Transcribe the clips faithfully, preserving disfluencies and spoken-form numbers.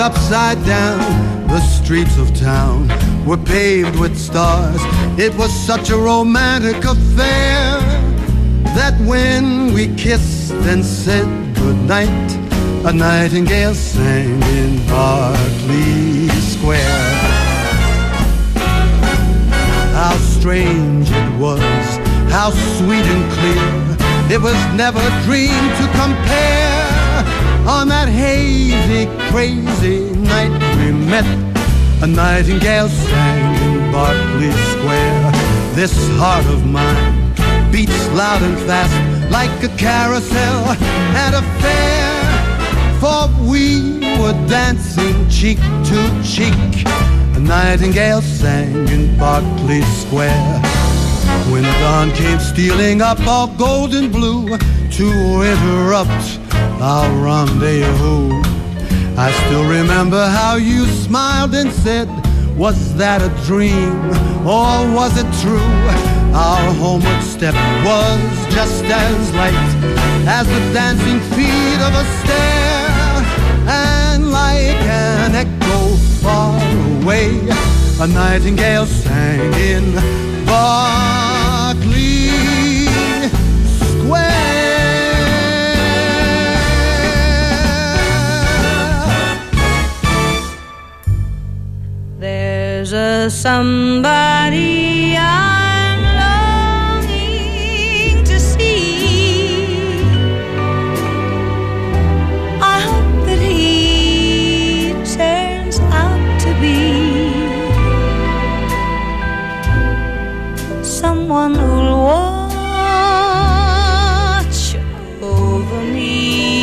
Upside down, the streets of town were paved with stars. It was such a romantic affair that when we kissed and said goodnight, a nightingale sang in Berkeley Square. How strange it was, how sweet and clear. It was never a dream to compare. On that hazy, crazy night we met, a nightingale sang in Berkeley Square. This heart of mine beats loud and fast like a carousel at a fair, for we were dancing cheek to cheek. A nightingale sang in Berkeley Square. When dawn came stealing up all golden blue to interrupt our rendezvous, I still remember how you smiled and said, was that a dream or was it true? Our homeward step was just as light as the dancing feet of a stair, and like an echo far away, a nightingale sang in Berkeley Square. There's a somebody I'm longing to see. I hope that he turns out to be someone who'll watch over me.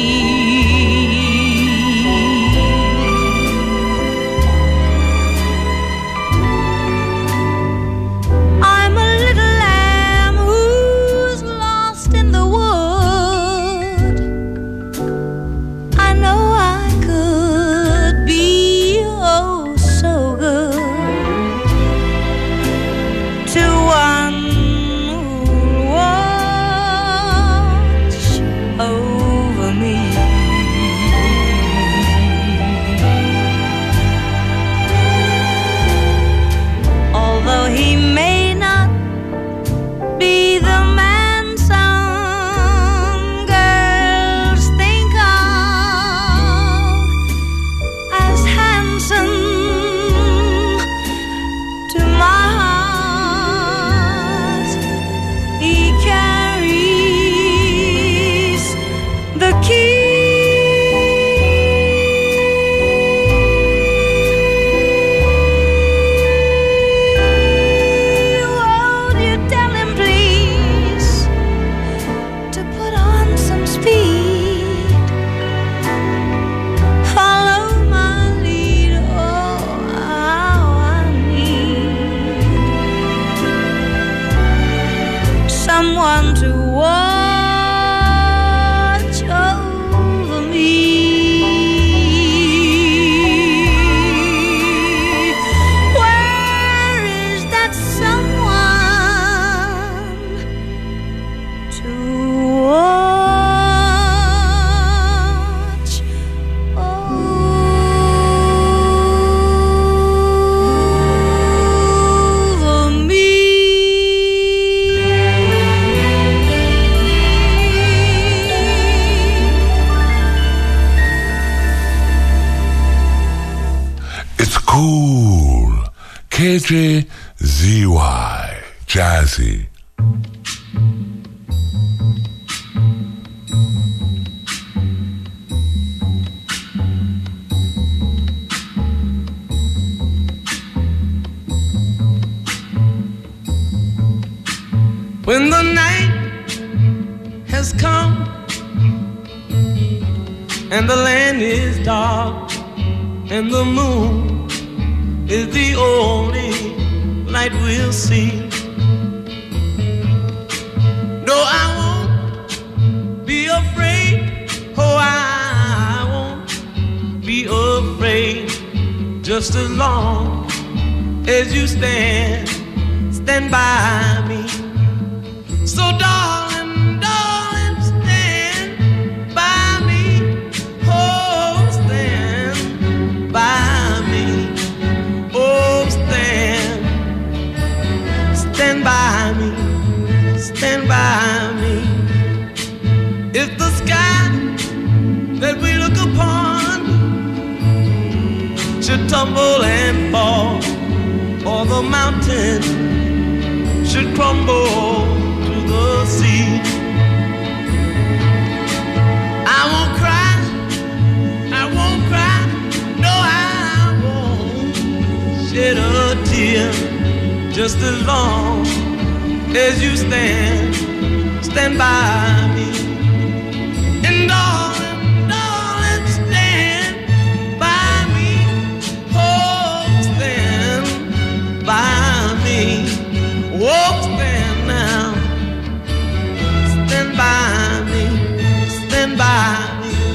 K J Z Y Jazzy. When the night has come and the land is dark and the moon is the only light we'll see. No, I won't be afraid. Oh, I won't be afraid. Just as long as you stand, stand by me. So darling, darling, stand by me. Oh, stand should tumble and fall, or the mountain should crumble to the sea. I won't cry, I won't cry, no, I won't shed a tear, just as long as you stand, stand by me. And darling, darling, stand by me, oh, stand by me, oh, stand now, stand by me, stand by me.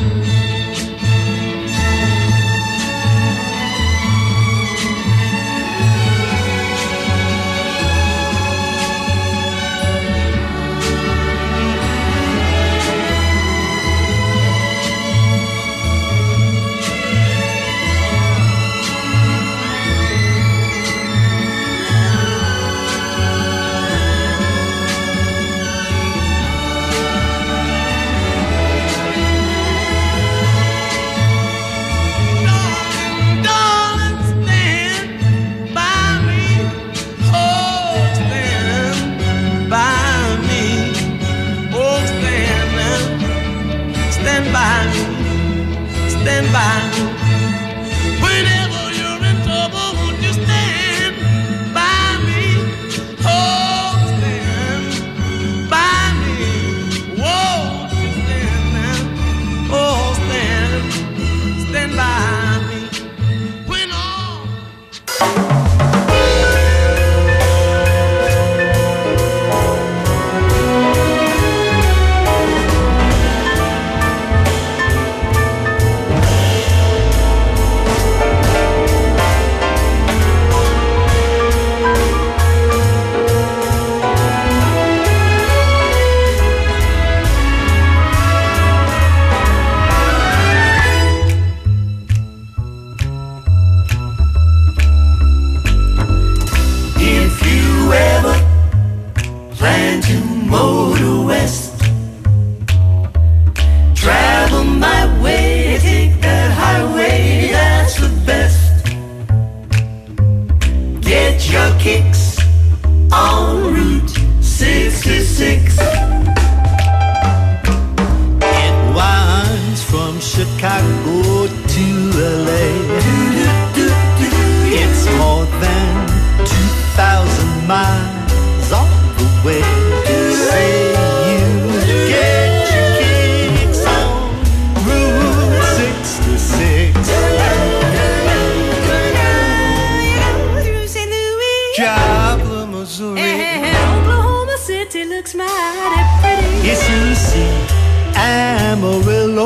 Stand by me. Whenever you're in trouble, won't you stand by me? Oh, stand by me. Won't you stand now? Oh, stand, stand by me. When all Chicago to L A. It's more than two thousand miles all the way. Say you get your kicks on Route sixty-six. Through Saint Louis, Joplin, Missouri. and Oklahoma City looks mighty pretty. Yes, you see Amarillo,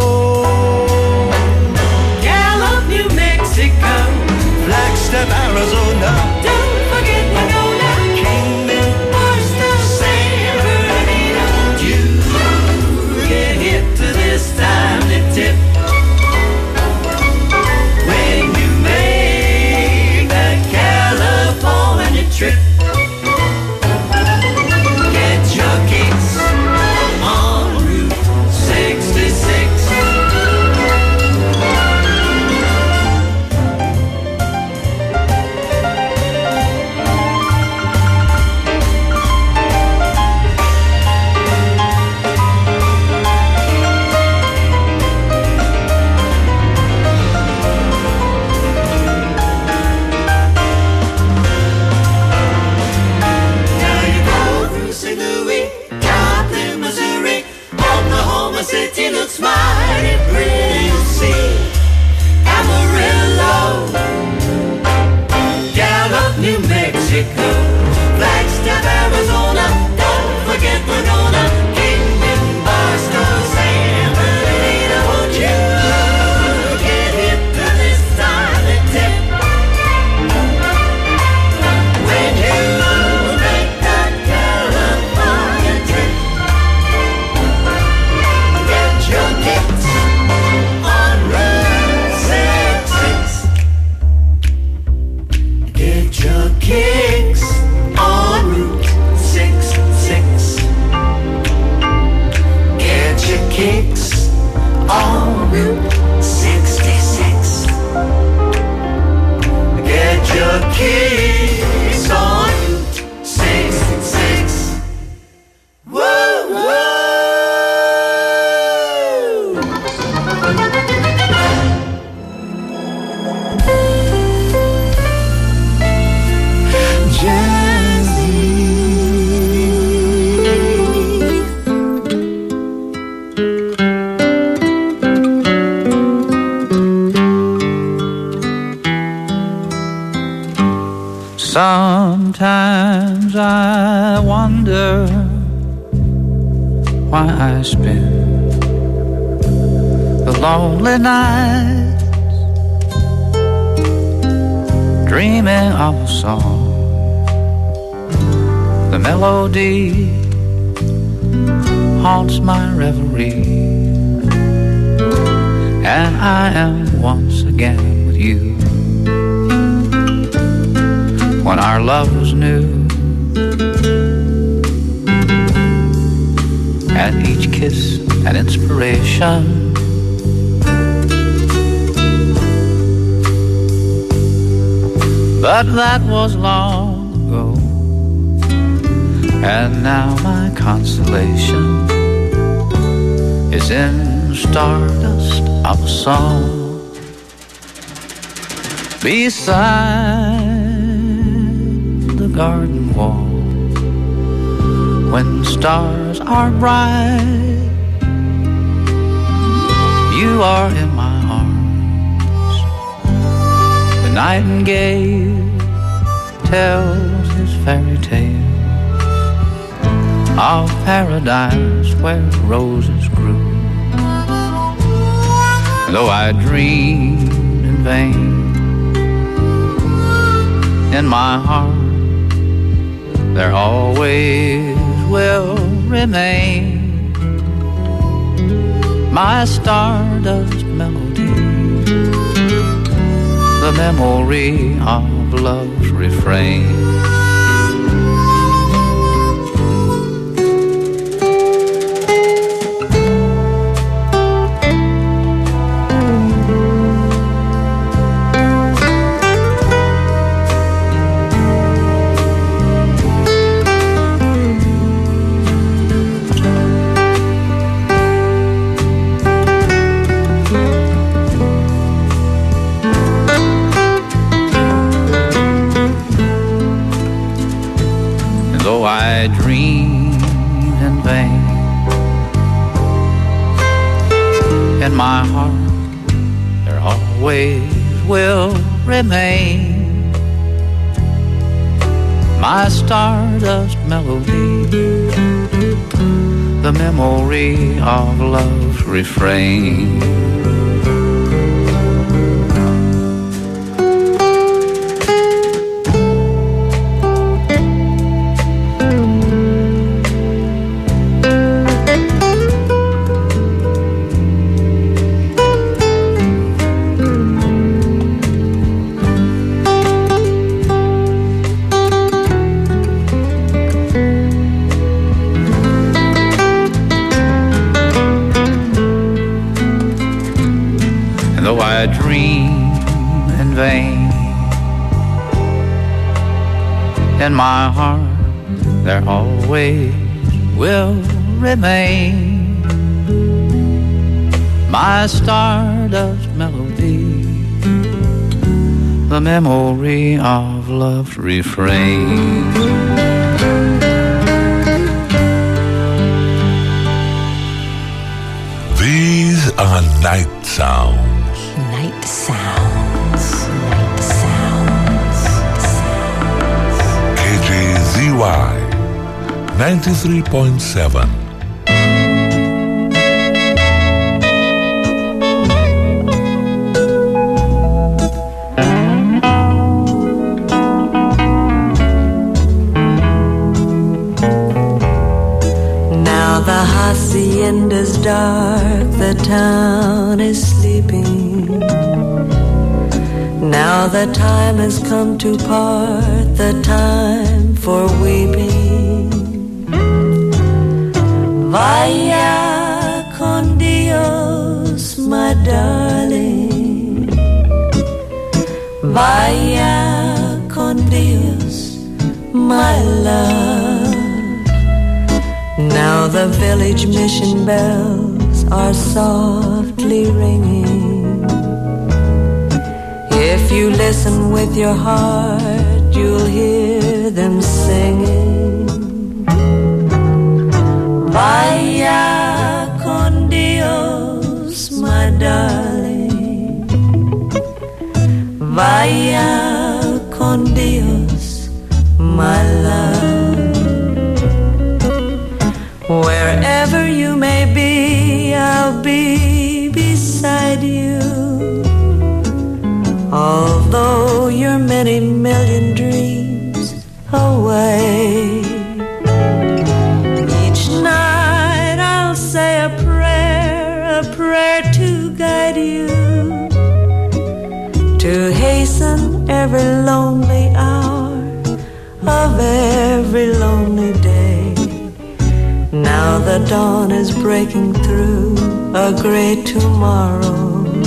New Mexico, Flagstaff, Arizona. don't forget Winona, Kingman, Barstow, San Bernardino. You get hip to this timely tip when you make that California trip. Get your kicks on Route sixty-six. Sometimes I wonder why I spend the lonely nights dreaming of a song. The melody haunts my reverie, and I am once again with you. When our love was new, and each kiss an inspiration, but that was long ago, and now my consolation is in stardust of a song beside the garden wall. When stars are bright, you are in my arms. The nightingale tells his fairy tale of paradise where roses grew. And though I dreamed in vain, in my heart there always will remain my stardust melody, the memory of love's refrain. I dreamed in vain, in my heart there always will remain my stardust melody, the memory of love's refrain. I dream in vain, in my heart there always will remain my stardust melody, the memory of love's refrain. These are night sounds. Night sounds, night sounds, sounds. K J Z Y ninety-three point seven. Now the hacienda's dark, the town is sleeping. Now the time has come to part, the time for weeping. Vaya con Dios, my darling. Vaya con Dios, my love. Now the village mission bells are softly ringing. If you listen with your heart, you'll hear them singing. Vaya con Dios, my darling. Vaya con Dios, my love. Wherever you may be, I'll be beside you. Although you're many million dreams away, each night I'll say a prayer, a prayer to guide you, to hasten every lonely hour of every lonely day. Now the dawn is breaking through a great tomorrow,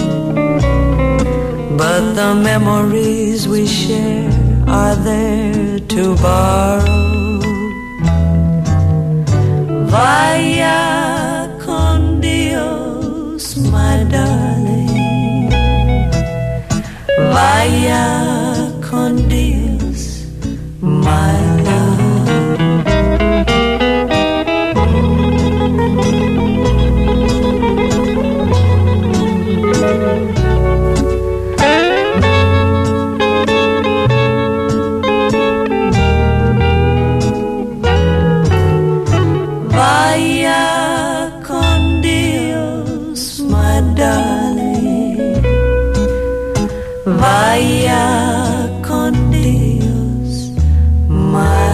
but the memories we share are there to borrow. Vaya con Dios, my darling. Vaya con Dios, my love. Vaya con Dios, my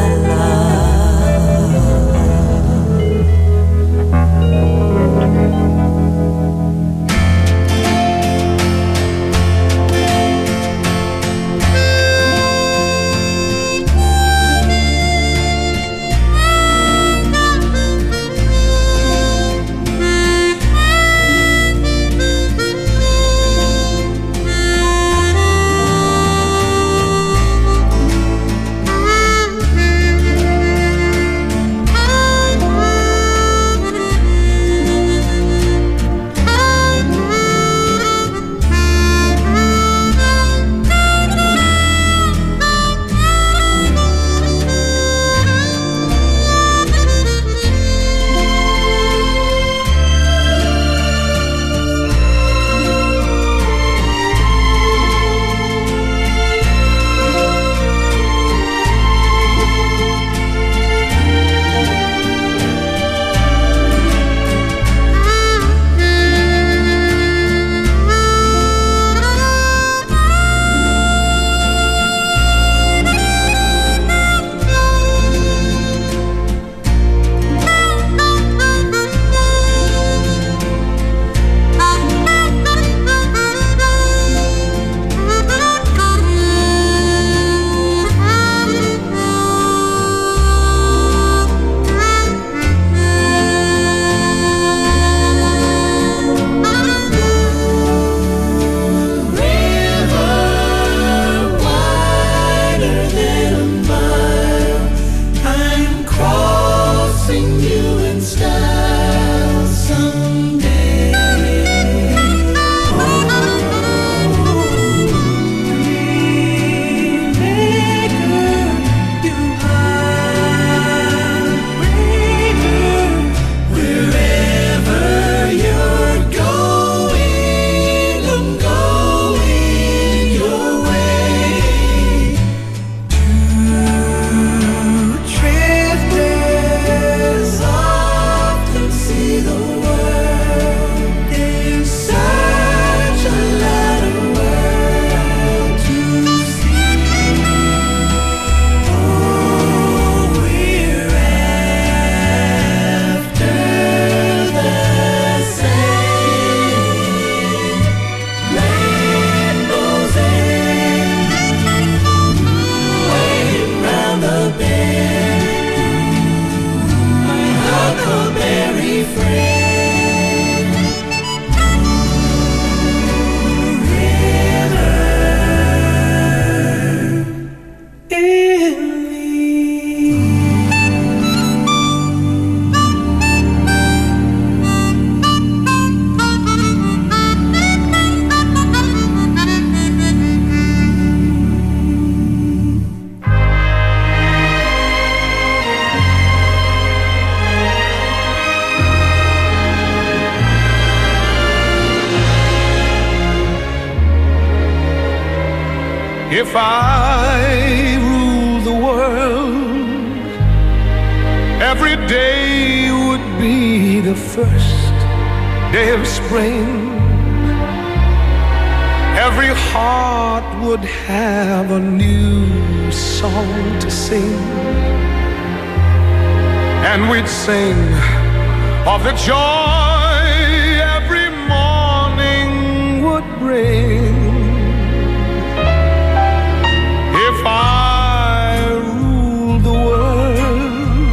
If I rule the world, every day would be the first day of spring. Every heart would have a new song to sing, and we'd sing of the joy every morning would bring. If I ruled the world,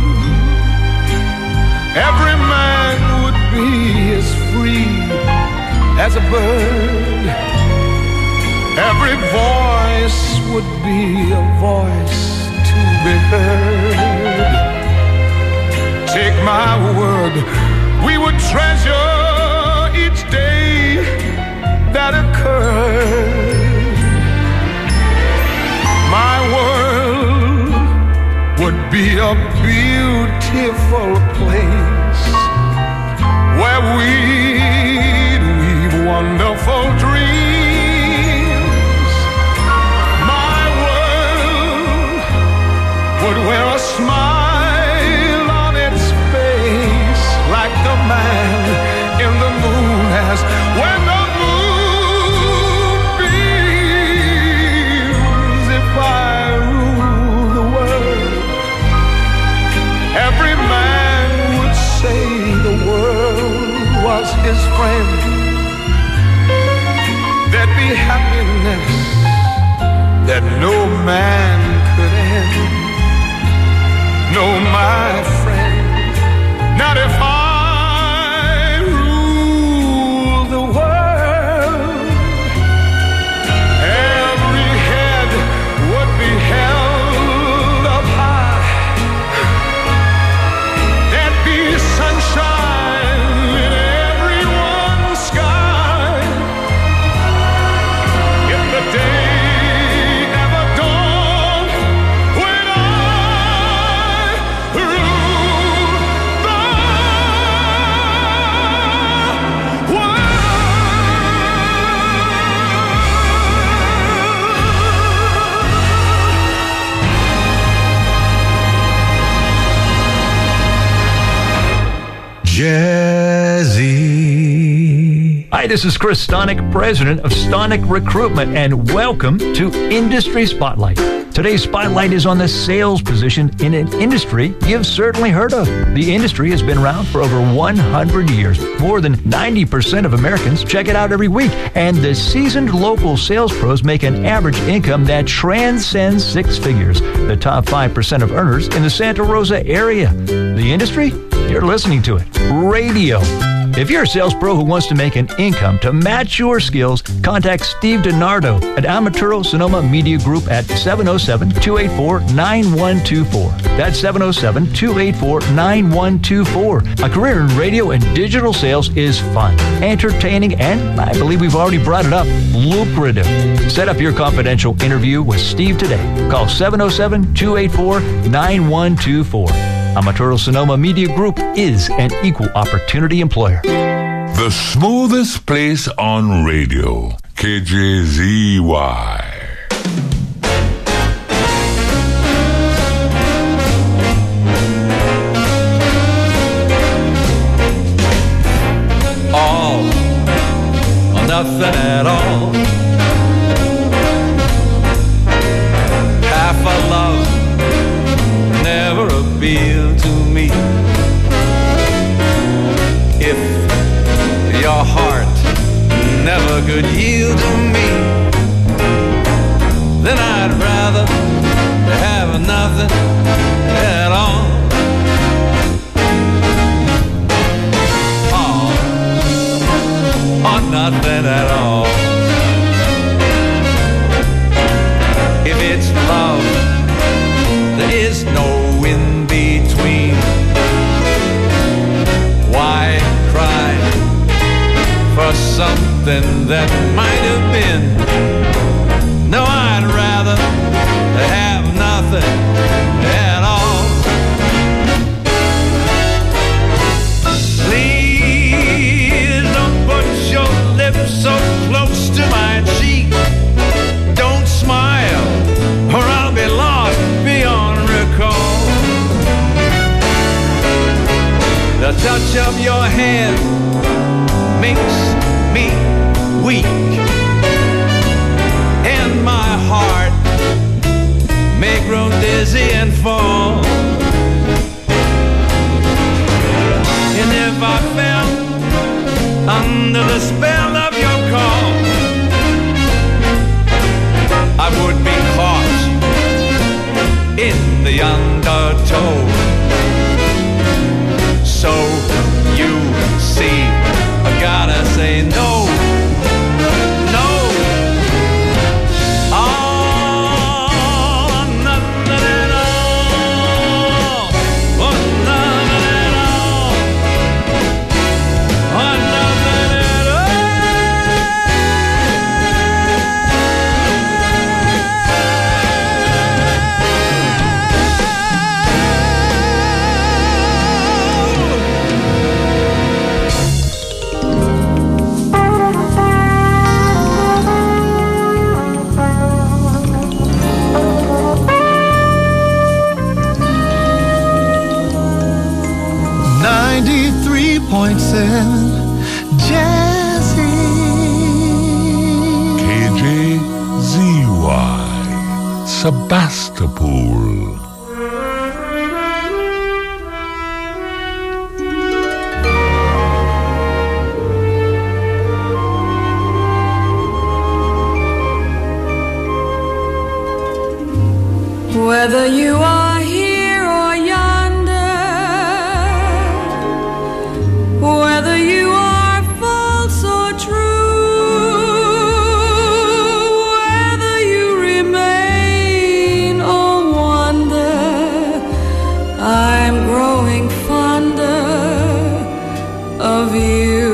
every man would be as free as a bird. Every voice would be a voice to be heard. Take my word, we would treasure each day that occurred. My world would be a beautiful place where we'd weave wonderful dreams. Would wear a smile on its face like the man in the moon has when the moon beams. If I rule the world, every man would say the world was his friend. There'd be happiness that no man could end. No, my friend, not if I rule the world. Every head would be held up high. There'd be sunshine in everyone's sky. If the day ever dawned when I Jazzy. Hi, this is Chris Stonick, president of Stonick Recruitment, and welcome to Industry Spotlight. Today's spotlight is on the sales position in an industry you've certainly heard of. The industry has been around for over one hundred years. More than ninety percent of Americans check it out every week, and the seasoned local sales pros make an average income that transcends six figures. The top five percent of earners in the Santa Rosa area. The industry? You're listening to it. Radio. If you're a sales pro who wants to make an income to match your skills, contact Steve DiNardo at Amaturo Sonoma Media Group at seven oh seven, two eight four, nine one two four. That's seven oh seven, two eight four, nine one two four. A career in radio and digital sales is fun, entertaining, and I believe we've already brought it up, lucrative. Set up your confidential interview with Steve today. Call seven oh seven, two eight four, nine one two four. Amaturo Sonoma Media Group is an equal opportunity employer. The smoothest place on radio, K J Z Y. All or nothing at all. Half a love never appealed to me. If your heart never could yield to me, then I'd rather have nothing at all. All or nothing at all. If it's love, there is no in between. Why cry for something that might have been? No, I'd rather have nothing at all. Please don't put your lips so touch of your hand makes me weak, and my heart may grow dizzy and fall. And if I fell under the spell of your call, I would be caught in the undertow. So you see, I gotta say no, no. Oh, nothing at all. Oh, nothing at all. Oh, nothing at ninety-three point seven Jazzy. K J Z Y Sebastopol. Whether you are here or yonder, whether you are false or true, whether you remain or wander, I'm growing fonder of you.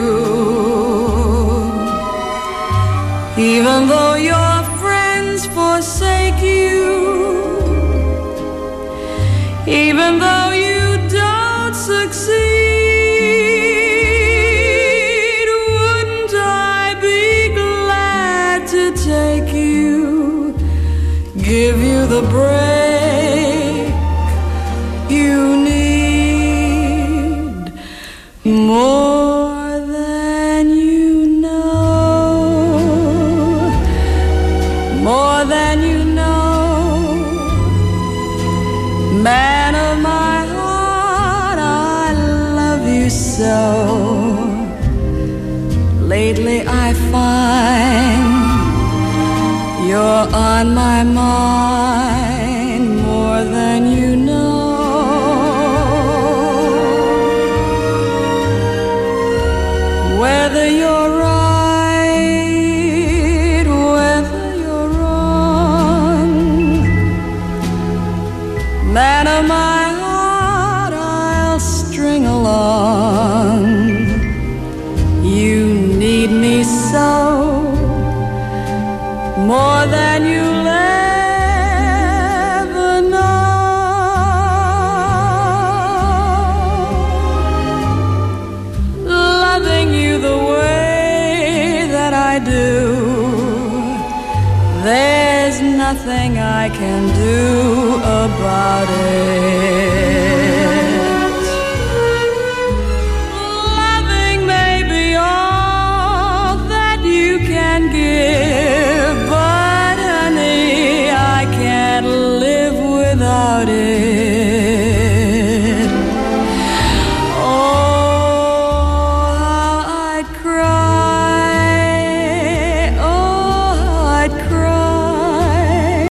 Even though your friends forsake you, even though you don't succeed, wouldn't I be glad to take you, give you the break you need, more than you know, more than you know. Man of my heart, I love you so. Lately I find you're on my mind more than you know. Whether you're right, whether you're wrong, man of my heart, I'll string along. You need me so, more than you'll ever know. Loving you the way that I do, there's nothing I can do about it.